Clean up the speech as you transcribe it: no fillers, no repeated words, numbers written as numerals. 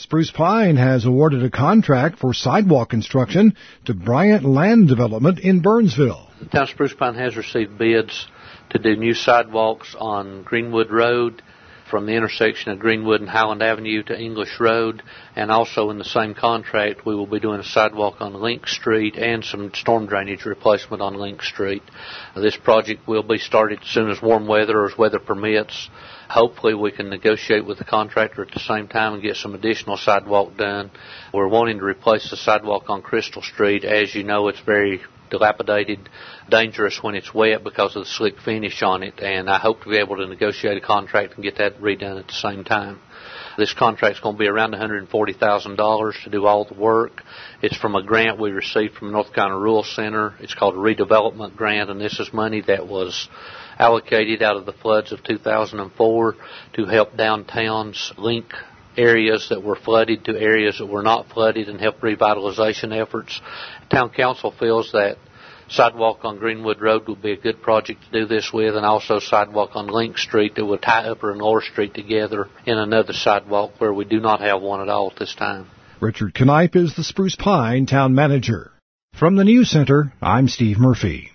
Spruce Pine has awarded a contract for sidewalk construction to Bryant Land Development in Burnsville. The town of Spruce Pine has received bids to do new sidewalks on Greenwood Road from the intersection of Greenwood and Highland Avenue to English Road, and also in the same contract we will be doing a sidewalk on Link Street and some storm drainage replacement on Link Street. This project will be started as soon as warm weather or as weather permits. Hopefully we can negotiate with the contractor at the same time and get some additional sidewalk done. We're wanting to replace the sidewalk on Crystal Street. As you know, it's very dilapidated, dangerous when it's wet because of the slick finish on it, and I hope to be able to negotiate a contract and get that redone at the same time. This contract's going to be around $140,000 to do all the work. It's from a grant we received from North Carolina Rural Center. It's called a redevelopment grant, and this is money that was allocated out of the floods of 2004 to help downtowns link areas that were flooded to areas that were not flooded and help revitalization efforts. Town Council feels that sidewalk on Greenwood Road would be a good project to do this with, and also sidewalk on Link Street that would tie Upper and Lower Street together in another sidewalk where we do not have one at all at this time. Richard Knipe is the Spruce Pine Town Manager. From the News Center, I'm Steve Murphy.